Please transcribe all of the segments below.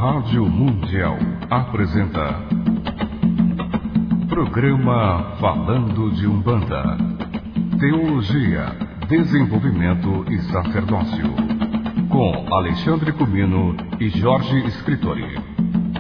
Rádio Mundial apresenta Programa Falando de Umbanda, Teologia, Desenvolvimento e Sacerdócio, com Alexandre Comino e Jorge Scritori.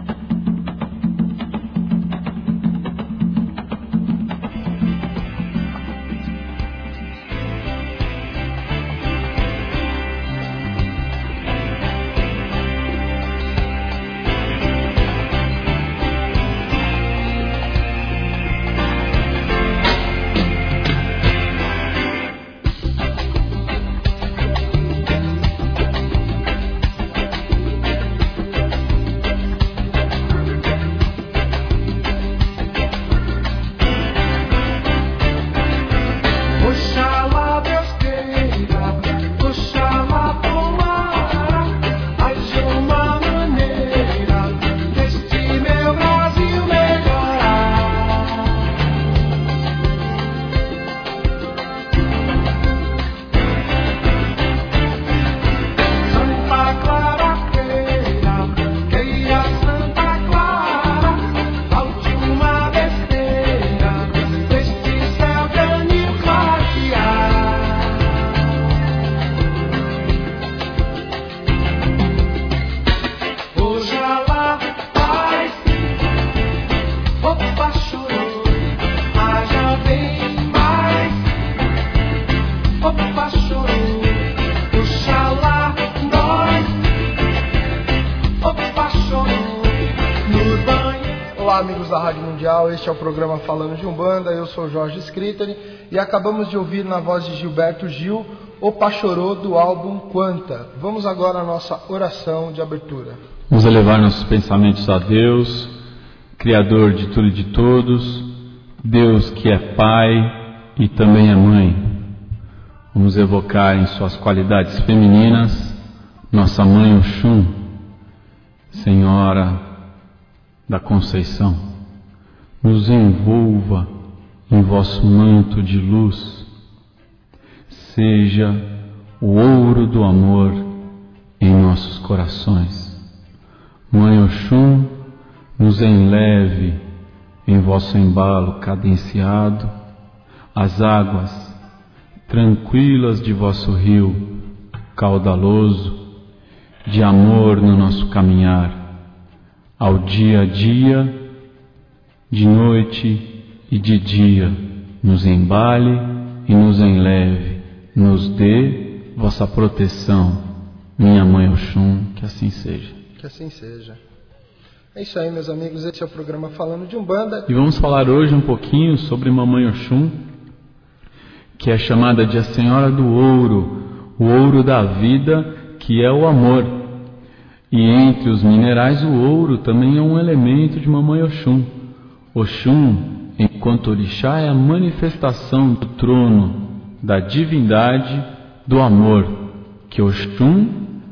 Olá, amigos da Rádio Mundial, este é o programa Falando de Umbanda, eu sou Jorge Scritori e acabamos de ouvir na voz de Gilberto Gil O Pachorô do álbum Quanta. Vamos agora à nossa oração de abertura. Vamos elevar nossos pensamentos a Deus, Criador de tudo e de todos, Deus que é Pai e também é Mãe. Vamos evocar em suas qualidades femininas nossa Mãe Oxum, Senhora da Conceição. Nos envolva em vosso manto de luz, seja o ouro do amor em nossos corações. Mãe Oxum, nos enleve em vosso embalo cadenciado, as águas tranquilas de vosso rio caudaloso, de amor no nosso caminhar, ao dia a dia, de noite e de dia, nos embale e nos enleve, nos dê vossa proteção, minha Mãe Oxum, que assim seja. Que assim seja. É isso aí, meus amigos, esse é o programa Falando de Umbanda. E vamos falar hoje um pouquinho sobre Mamãe Oxum, que é chamada de a Senhora do Ouro, o ouro da vida, que é o amor. E entre os minerais, o ouro também é um elemento de Mamãe Oxum. Oxum, enquanto orixá, é a manifestação do trono, da divindade, do amor, que Oxum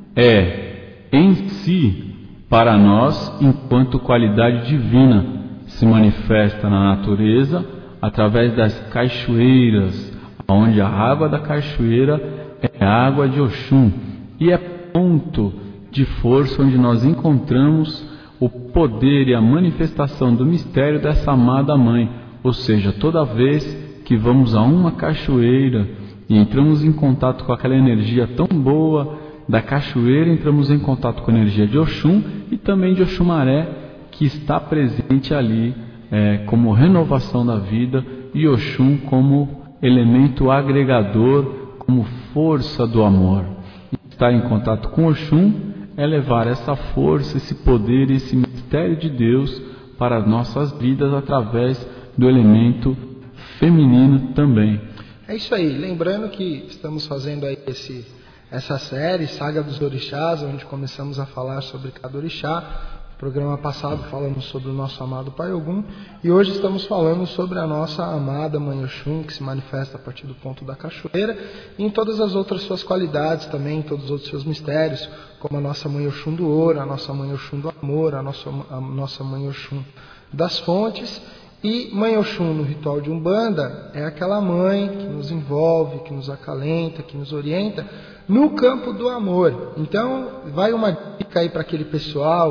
é em si, para nós, enquanto qualidade divina, se manifesta na natureza, através das cachoeiras, onde a água da cachoeira é a água de Oxum, e é ponto de força onde nós encontramos o poder e a manifestação do mistério dessa amada Mãe. Ou seja, toda vez que vamos a uma cachoeira e entramos em contato com aquela energia tão boa da cachoeira, entramos em contato com a energia de Oxum e também de Oxumaré, que está presente ali como renovação da vida, e Oxum como elemento agregador, como força do amor. Estar em contato com Oxum é levar essa força, esse poder, esse mistério de Deus para as nossas vidas através do elemento feminino também. É isso aí, lembrando que estamos fazendo aí essa série, Saga dos Orixás, onde começamos a falar sobre cada orixá. No programa passado falamos sobre o nosso amado Pai Ogum, e hoje estamos falando sobre a nossa amada Mãe Oxum, que se manifesta a partir do ponto da cachoeira, e em todas as outras suas qualidades também, em todos os outros seus mistérios, como a nossa Mãe Oxum do ouro, a nossa Mãe Oxum do amor, a nossa Mãe Oxum das fontes. E Mãe Oxum no ritual de Umbanda é aquela mãe que nos envolve, que nos acalenta, que nos orienta no campo do amor. Então vai uma dica aí para aquele pessoal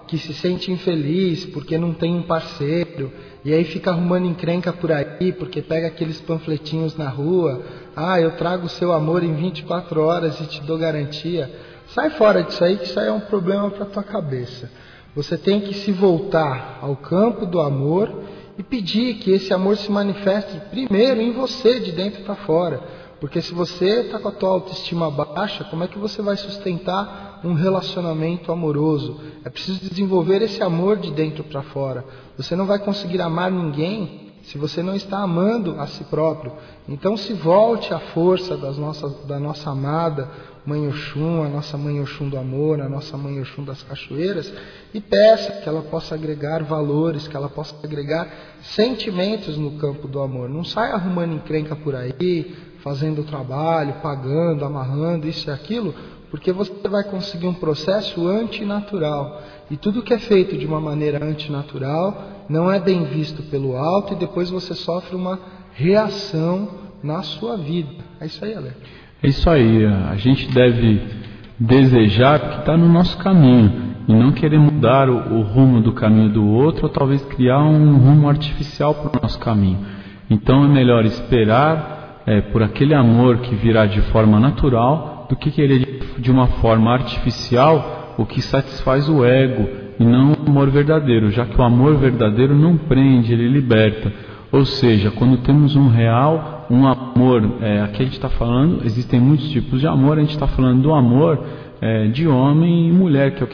que se sente infeliz porque não tem um parceiro, e aí fica arrumando encrenca por aí, porque pega aqueles panfletinhos na rua, eu trago o seu amor em 24 horas e te dou garantia. Sai fora disso aí, que isso aí é um problema para a tua cabeça. Você tem que se voltar ao campo do amor e pedir que esse amor se manifeste primeiro em você, de dentro para fora. Porque se você está com a tua autoestima baixa, como é que você vai sustentar um relacionamento amoroso? É preciso desenvolver esse amor de dentro para fora. Você não vai conseguir amar ninguém se você não está amando a si próprio. Então se volte à força da nossa amada Mãe Oxum, a nossa Mãe Oxum do amor, a nossa Mãe Oxum das cachoeiras, e peça que ela possa agregar valores, que ela possa agregar sentimentos no campo do amor. Não saia arrumando encrenca por aí, fazendo o trabalho, pagando, amarrando, isso e aquilo, porque você vai conseguir um processo antinatural. E tudo que é feito de uma maneira antinatural não é bem visto pelo alto, e depois você sofre uma reação na sua vida. É isso aí, Ale. É isso aí. A gente deve desejar o que está no nosso caminho e não querer mudar o rumo do caminho do outro, ou talvez criar um rumo artificial para o nosso caminho. Então é melhor esperar por aquele amor que virá de forma natural, do que querer de uma forma artificial o que satisfaz o ego, e não o amor verdadeiro, já que o amor verdadeiro não prende, ele liberta. Ou seja, quando temos um amor, aqui a gente está falando, existem muitos tipos de amor, a gente está falando do amor de homem e mulher, que é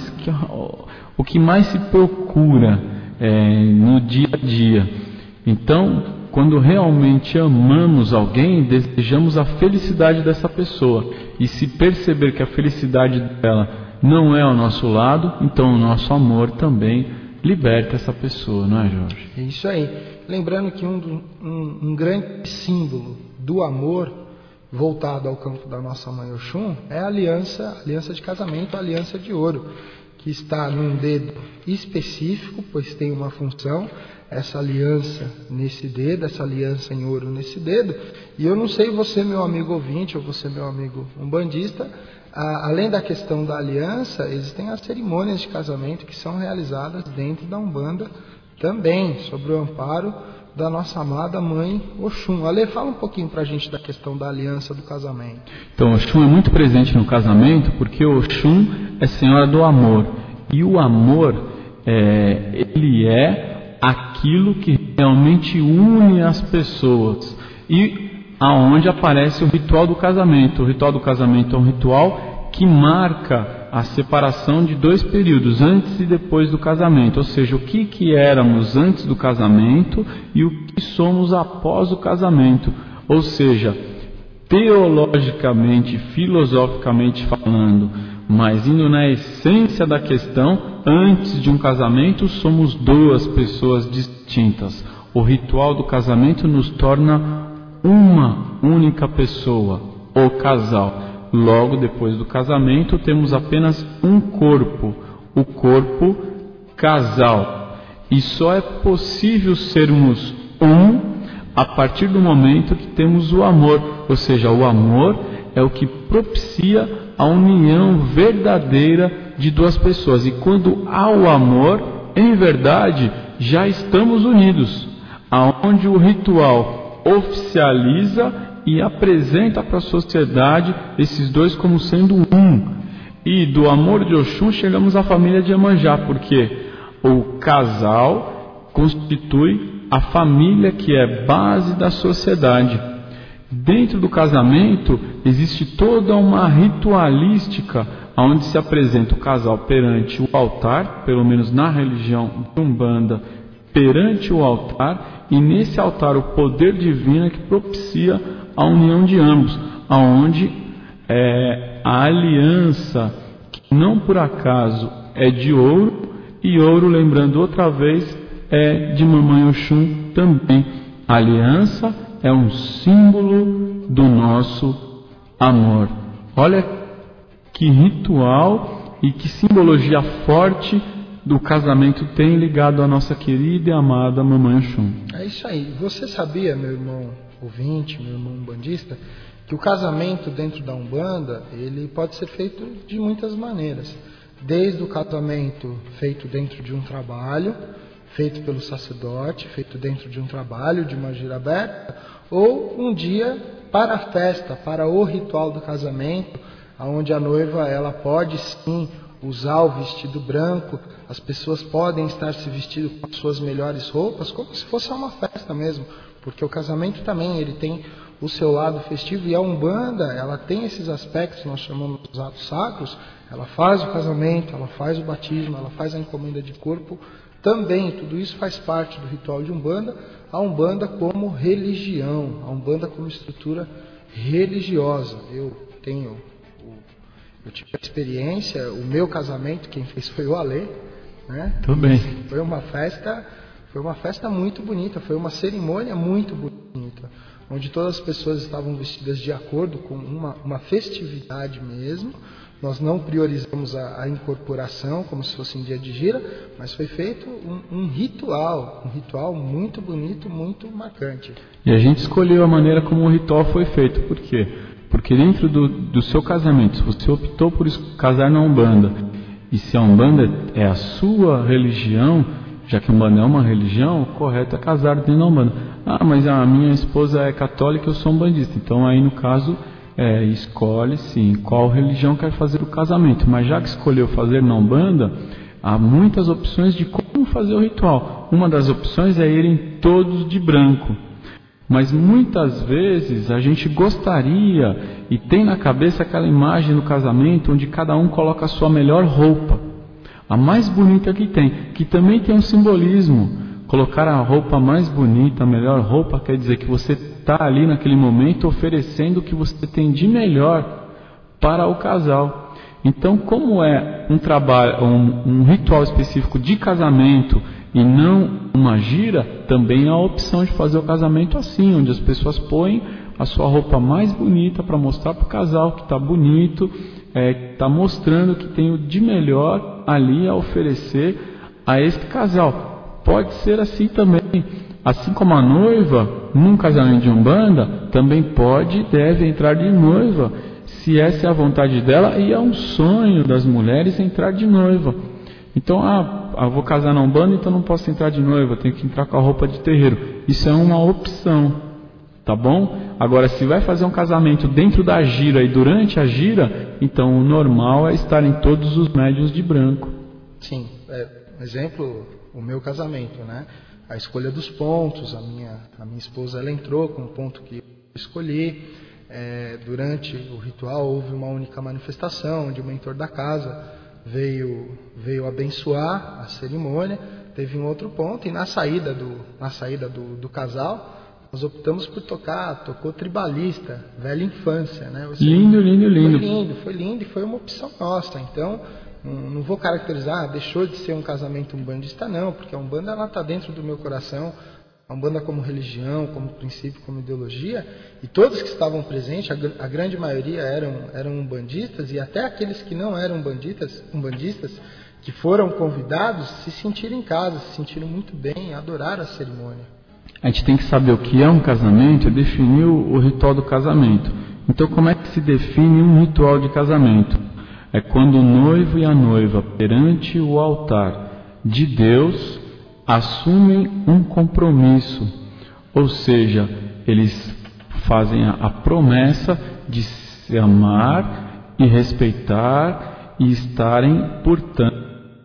o que mais se procura no dia a dia. Então, quando realmente amamos alguém, desejamos a felicidade dessa pessoa. E se perceber que a felicidade dela não é ao nosso lado, então o nosso amor também liberta essa pessoa, não é, Jorge? É isso aí. Lembrando que um grande símbolo do amor voltado ao campo da nossa Mãe Oxum é a aliança de casamento, a aliança de ouro, que está num dedo específico, pois tem uma função, essa aliança nesse dedo, essa aliança em ouro nesse dedo. E eu não sei você, meu amigo ouvinte, ou você, meu amigo umbandista, além da questão da aliança, existem as cerimônias de casamento que são realizadas dentro da Umbanda também, sob o amparo da nossa amada Mãe Oxum. Ale, fala um pouquinho para a gente da questão da aliança do casamento. Então, Oxum é muito presente no casamento, porque Oxum é Senhora do amor. E o amor, ele é aquilo que realmente une as pessoas. E aonde aparece o ritual do casamento. O ritual do casamento é um ritual que marca a separação de dois períodos, antes e depois do casamento, ou seja, o que éramos antes do casamento e o que somos após o casamento, ou seja, teologicamente, filosoficamente falando, mas indo na essência da questão, antes de um casamento somos duas pessoas distintas. O ritual do casamento nos torna uma única pessoa, o casal. Logo depois do casamento temos apenas um corpo, o corpo casal. E só é possível sermos um a partir do momento que temos o amor. Ou seja, o amor é o que propicia a união verdadeira de duas pessoas. E quando há o amor, em verdade, já estamos unidos. Aonde o ritual oficializa e apresenta para a sociedade esses dois como sendo um. E do amor de Oxum chegamos à família de Iemanjá, porque o casal constitui a família que é base da sociedade. Dentro do casamento existe toda uma ritualística onde se apresenta o casal perante o altar, pelo menos na religião de Umbanda, perante o altar, e nesse altar o poder divino é que propicia a união de ambos, aonde a aliança, que não por acaso é de ouro, e ouro, lembrando outra vez, é de Mamãe Oxum também. A aliança é um símbolo do nosso amor. Olha que ritual e que simbologia forte do casamento tem ligado à nossa querida e amada Mamãe Oxum. É isso aí. Você sabia, meu irmão ouvinte, meu irmão umbandista, que o casamento dentro da Umbanda, ele pode ser feito de muitas maneiras. desde o casamento feito dentro de um trabalho, feito pelo sacerdote, feito dentro de um trabalho, de uma gira aberta, ou um dia para a festa, para o ritual do casamento, onde a noiva ela pode sim usar o vestido branco, as pessoas podem estar se vestindo com as suas melhores roupas, como se fosse uma festa mesmo, porque o casamento também ele tem o seu lado festivo, e a Umbanda ela tem esses aspectos, nós chamamos de atos sacros. Ela faz o casamento, ela faz o batismo, ela faz a encomenda de corpo também. Tudo isso faz parte do ritual de Umbanda. A Umbanda como religião, a Umbanda como estrutura religiosa. Eu tive a experiência, o meu casamento, quem fez foi o Alê, né? Também. Foi uma festa muito bonita, foi uma cerimônia muito bonita, onde todas as pessoas estavam vestidas de acordo com uma festividade mesmo. Nós não priorizamos a incorporação como se fosse um dia de gira, mas foi feito um ritual muito bonito, muito marcante. E a gente escolheu a maneira como o ritual foi feito. Por quê? Porque dentro do seu casamento, se você optou por casar na Umbanda, e se a Umbanda é a sua religião, já que a Umbanda é uma religião, o correto é casar dentro da Umbanda. Ah, mas a minha esposa é católica, eu sou umbandista. Então aí no caso escolhe sim qual religião quer fazer o casamento. Mas já que escolheu fazer na Umbanda, há muitas opções de como fazer o ritual. Uma das opções é irem todos de branco. Mas muitas vezes a gente gostaria e tem na cabeça aquela imagem no casamento onde cada um coloca a sua melhor roupa, a mais bonita que tem, que também tem um simbolismo. Colocar a roupa mais bonita, a melhor roupa, quer dizer que você está ali naquele momento oferecendo o que você tem de melhor para o casal. Então, como é um trabalho, um ritual específico de casamento e não uma gira, também há a opção de fazer o casamento assim, onde as pessoas põem a sua roupa mais bonita para mostrar para o casal que está bonito, está mostrando que tem o de melhor ali a oferecer a este casal. Pode ser assim também, assim como a noiva, num casamento de Umbanda, também pode e deve entrar de noiva, se essa é a vontade dela, e é um sonho das mulheres entrar de noiva. Então, eu vou casar na Umbanda, então não posso entrar de noiva, tenho que entrar com a roupa de terreiro. Isso é uma opção, tá bom? Agora, se vai fazer um casamento dentro da gira e durante a gira, então o normal é estarem todos os médiuns de branco. Sim, exemplo, o meu casamento, né? A escolha dos pontos, a minha esposa ela entrou com o ponto que eu escolhi. Durante o ritual houve uma única manifestação, onde o mentor da casa veio abençoar a cerimônia. Teve um outro ponto, e na saída do casal, nós optamos por tocou Tribalista, Velha Infância, né? Lindo. Foi lindo e foi uma opção nossa. Então, não vou caracterizar, deixou de ser um casamento umbandista, não, porque a Umbanda está dentro do meu coração, a Umbanda como religião, como princípio, como ideologia, e todos que estavam presentes, a grande maioria eram umbandistas, e até aqueles que não eram umbandistas, que foram convidados, se sentiram em casa, se sentiram muito bem, adoraram a cerimônia. A gente tem que saber o que é um casamento e definir o ritual do casamento. Então, como é que se define um ritual de casamento? É quando o noivo e a noiva, perante o altar de Deus, assumem um compromisso. Ou seja, eles fazem a promessa de se amar e respeitar e estarem, portanto,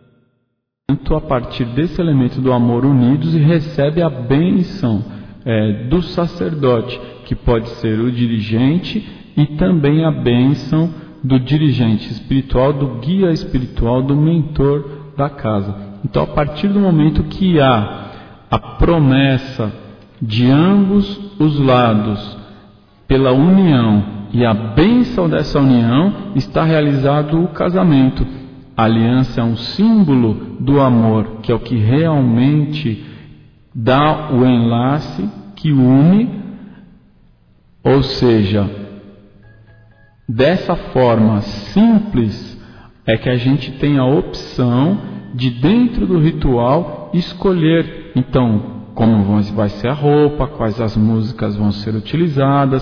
a partir desse elemento do amor unidos, e recebe a bênção do sacerdote, que pode ser o dirigente, e também a bênção do dirigente espiritual, do guia espiritual, do mentor da casa. Então, a partir do momento que há a promessa de ambos os lados pela união e a bênção dessa união, está realizado o casamento. A aliança é um símbolo do amor, que é o que realmente dá o enlace que une, ou seja, dessa forma simples é que a gente tem a opção de, dentro do ritual, escolher, então, como vai ser a roupa, quais as músicas vão ser utilizadas,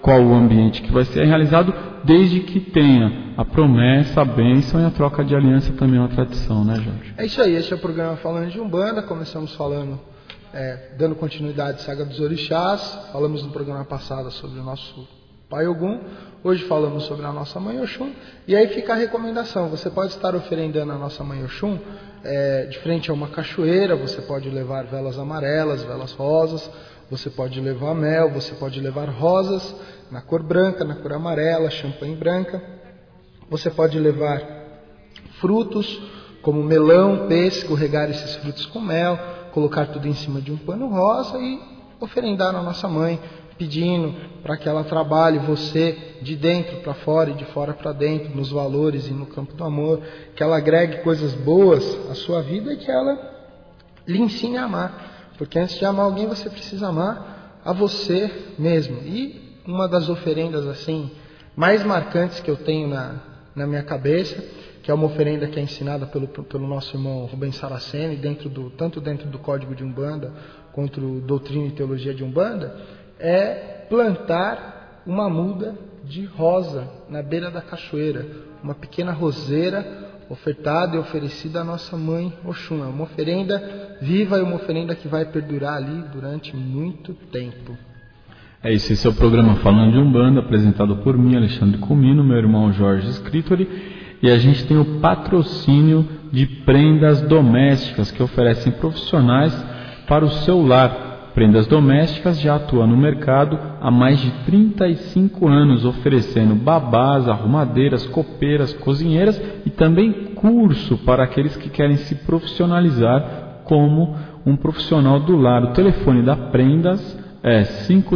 qual o ambiente que vai ser realizado, desde que tenha a promessa, a bênção e a troca de aliança também é uma tradição, né, Jorge? É isso aí, este é o programa Falando de Umbanda. Começamos falando, dando continuidade à Saga dos Orixás. Falamos no programa passado sobre o nosso Pai Ogum. Hoje falamos sobre a nossa Mãe Oxum. E aí fica a recomendação: você pode estar oferendando a nossa Mãe Oxum de frente a uma cachoeira. Você pode levar velas amarelas, velas rosas. Você pode levar mel, você pode levar rosas na cor branca, na cor amarela, champanhe branca. Você pode levar frutos como melão, pêssego, regar esses frutos com mel, colocar tudo em cima de um pano rosa e oferendar à nossa mãe, pedindo para que ela trabalhe você de dentro para fora e de fora para dentro, nos valores e no campo do amor, que ela agregue coisas boas à sua vida e que ela lhe ensine a amar. Porque antes de amar alguém, você precisa amar a você mesmo. E uma das oferendas assim mais marcantes que eu tenho na minha cabeça, que é uma oferenda que é ensinada pelo nosso irmão Rubens Saraceni, tanto dentro do Código de Umbanda, quanto Doutrina e Teologia de Umbanda, é plantar uma muda de rosa na beira da cachoeira, uma pequena roseira ofertada e oferecida à nossa Mãe Oxum. É uma oferenda viva e uma oferenda que vai perdurar ali durante muito tempo. É isso, esse é o programa Falando de Umbanda, apresentado por mim, Alexandre Comino, meu irmão Jorge Scritori, e a gente tem o patrocínio de prendas domésticas que oferecem profissionais para o seu lar. Prendas Domésticas já atua no mercado há mais de 35 anos, oferecendo babás, arrumadeiras, copeiras, cozinheiras e também curso para aqueles que querem se profissionalizar como um profissional do lar. O telefone da Prendas é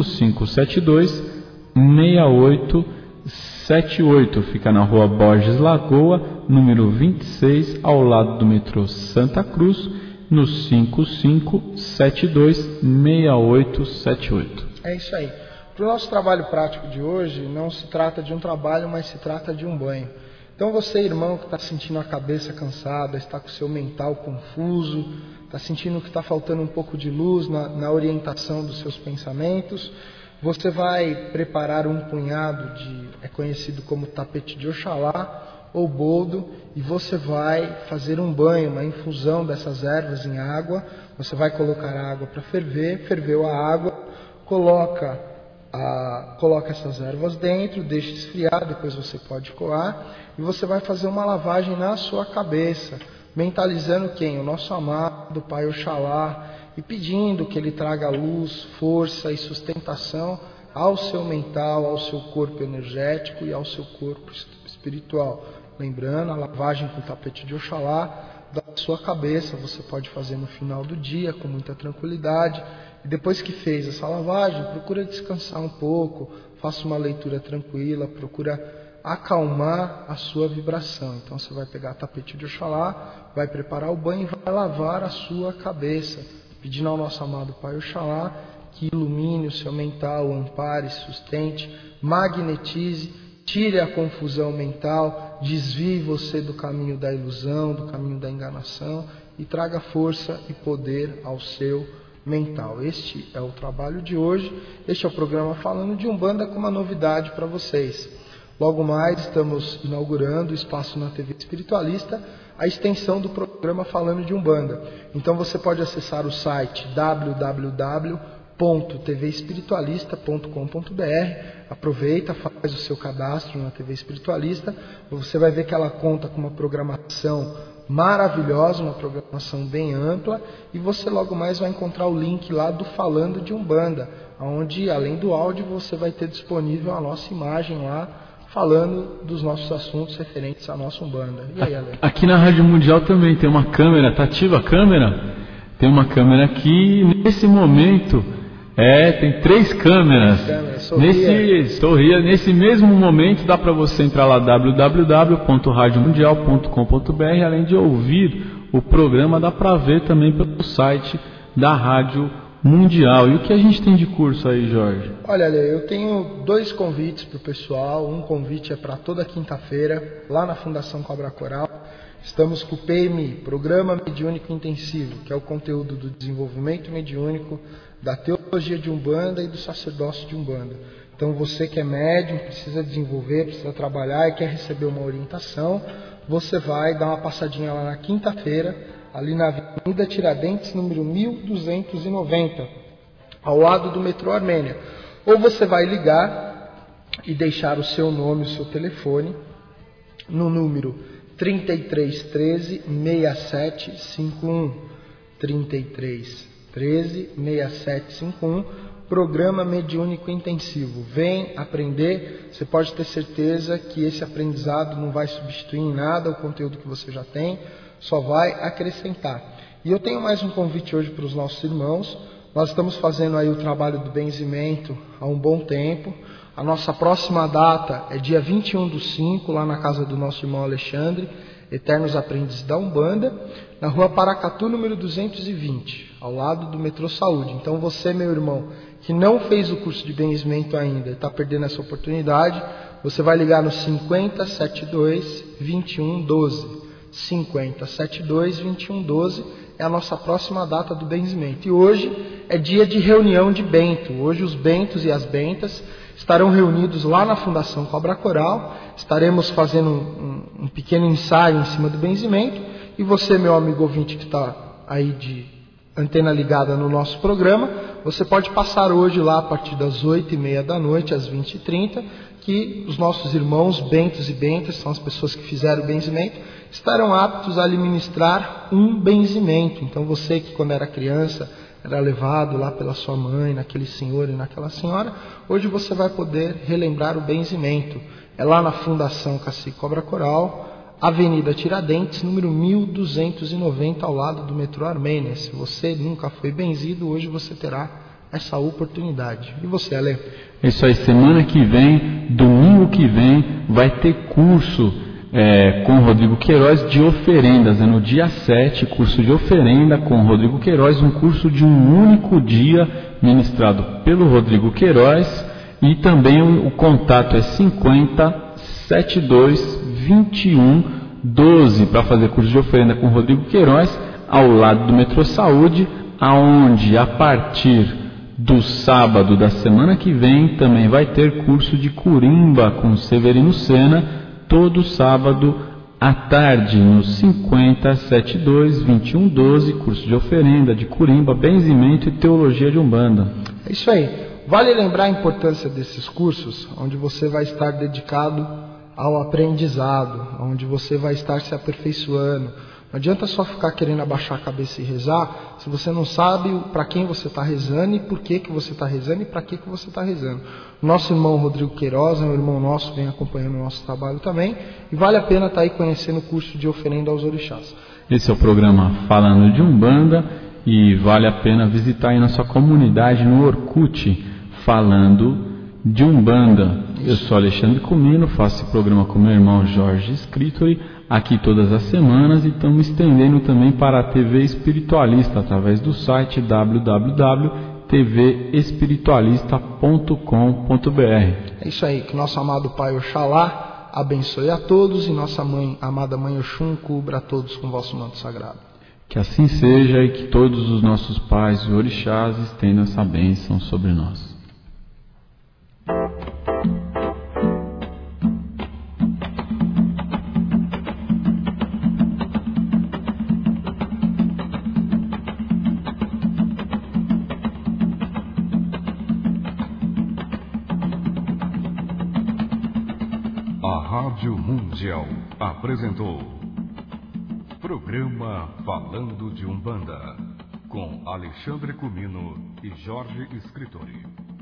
5572-6878, fica na rua Borges Lagoa, número 26, ao lado do metrô Santa Cruz, no 5572-6878. É isso aí. Para o nosso trabalho prático de hoje, não se trata de um trabalho, mas se trata de um banho. Então você, irmão, que está sentindo a cabeça cansada, está com o seu mental confuso, está sentindo que está faltando um pouco de luz na orientação dos seus pensamentos, você vai preparar um punhado é conhecido como tapete de Oxalá ou boldo, e você vai fazer um banho, uma infusão dessas ervas em água. Você vai colocar a água para ferver, ferveu a água, coloca essas ervas dentro, deixa esfriar, depois você pode coar, e você vai fazer uma lavagem na sua cabeça, mentalizando quem? O nosso amado Pai Oxalá, e pedindo que ele traga luz, força e sustentação ao seu mental, ao seu corpo energético e ao seu corpo espiritual. Lembrando, a lavagem com o tapete de Oxalá da sua cabeça você pode fazer no final do dia com muita tranquilidade. E depois que fez essa lavagem, procura descansar um pouco, faça uma leitura tranquila, procura acalmar a sua vibração. Então você vai pegar o tapete de Oxalá, vai preparar o banho e vai lavar a sua cabeça, pedindo ao nosso amado Pai Oxalá que ilumine o seu mental, ampare, sustente, magnetize, tire a confusão mental, desvie você do caminho da ilusão, do caminho da enganação e traga força e poder ao seu mental. Este é o trabalho de hoje, este é o programa Falando de Umbanda com uma novidade para vocês. Logo mais estamos inaugurando o espaço na TV Espiritualista, a extensão do programa Falando de Umbanda. Então você pode acessar o site www.tvespiritualista.com.br. Aproveita, faz o seu cadastro na TV Espiritualista. Você vai ver que ela conta com uma programação maravilhosa, uma programação bem ampla, e você logo mais vai encontrar o link lá do Falando de Umbanda, onde além do áudio você vai ter disponível a nossa imagem lá, falando dos nossos assuntos referentes à nossa Umbanda. E aí, Ale? Aqui na Rádio Mundial também tem uma câmera, tá ativa a câmera? Tem uma câmera aqui, nesse momento, tem 3 câmeras. Nesse mesmo momento dá para você entrar lá www.radiomundial.com.br, além de ouvir o programa, dá para ver também pelo site da Rádio Mundial. E o que a gente tem de curso aí, Jorge? Olha, eu tenho 2 convites para o pessoal. Um convite é para toda quinta-feira, lá na Fundação Cobra Coral. Estamos com o PMI, Programa Mediúnico Intensivo, que é o conteúdo do desenvolvimento mediúnico, da teologia de Umbanda e do sacerdócio de Umbanda. Então você que é médium, precisa desenvolver, precisa trabalhar e quer receber uma orientação, você vai dar uma passadinha lá na quinta-feira, ali na Avenida Tiradentes, número 1290, ao lado do metrô Armênia. Ou você vai ligar e deixar o seu nome, o seu telefone, no número 3313 6751. 3313 6751. Programa Mediúnico Intensivo. Vem aprender, você pode ter certeza que esse aprendizado não vai substituir em nada o conteúdo que você já tem, só vai acrescentar. E eu tenho mais um convite hoje para os nossos irmãos. Nós estamos fazendo aí o trabalho do benzimento há um bom tempo. A nossa próxima data é dia 21/5, lá na casa do nosso irmão Alexandre, Eternos Aprendizes da Umbanda, na rua Paracatu, número 220, ao lado do metrô Saúde. Então você, meu irmão, que não fez o curso de benzimento ainda, está perdendo essa oportunidade, você vai ligar no 5072 2112. 5072 2112 é a nossa próxima data do benzimento. E hoje é dia de reunião de bento. Hoje os bentos e as bentas estarão reunidos lá na Fundação Cobra Coral. Estaremos fazendo um pequeno ensaio em cima do benzimento. E você, meu amigo ouvinte que está aí de antena ligada no nosso programa, você pode passar hoje lá a partir das 8h30 da noite, às 20h30, que os nossos irmãos bentos e bentas, são as pessoas que fizeram o benzimento, estarão aptos a lhe ministrar um benzimento. Então você que quando era criança era levado lá pela sua mãe, naquele senhor e naquela senhora, hoje você vai poder relembrar o benzimento. É lá na Fundação Cacique Cobra Coral, Avenida Tiradentes, número 1290, ao lado do metrô Armênia. Se você nunca foi benzido, hoje você terá essa oportunidade. E você, Ale? É isso aí, semana que vem, domingo que vem, vai ter curso com o Rodrigo Queiroz de oferendas. No dia 7, curso de oferenda com o Rodrigo Queiroz, um curso de um único dia, ministrado pelo Rodrigo Queiroz. E também o contato é 5072 2112 para fazer curso de oferenda com o Rodrigo Queiroz, ao lado do metrô Saúde, aonde a partir do sábado da semana que vem também vai ter curso de Curimba com Severino Sena, todo sábado à tarde, no 5072 2112, curso de oferenda, de Curimba, benzimento e teologia de Umbanda. É isso aí. Vale lembrar a importância desses cursos, onde você vai estar dedicado ao aprendizado, onde você vai estar se aperfeiçoando. Não adianta só ficar querendo abaixar a cabeça e rezar, se você não sabe para quem você está rezando e por que você está rezando e para que você está rezando. Nosso irmão Rodrigo Queiroz é um irmão nosso, vem acompanhando o nosso trabalho também, e vale a pena estar aí conhecendo o curso de oferenda aos orixás. Esse é o programa Falando de Umbanda, e vale a pena visitar aí nossa comunidade no Orkut, Falando de Umbanda. Eu sou Alexandre Comino, faço esse programa com meu irmão Jorge Scritori, aqui todas as semanas, e estamos estendendo também para a TV Espiritualista, através do site www.tvespiritualista.com.br. É isso aí, que nosso amado Pai Oxalá abençoe a todos, e nossa mãe, amada Mãe Oxum, cubra a todos com o vosso manto sagrado. Que assim seja, e que todos os nossos pais e orixás estendam essa bênção sobre nós. A Rádio Mundial apresentou Programa Falando de Umbanda, com Alexandre Comino e Jorge Scritori.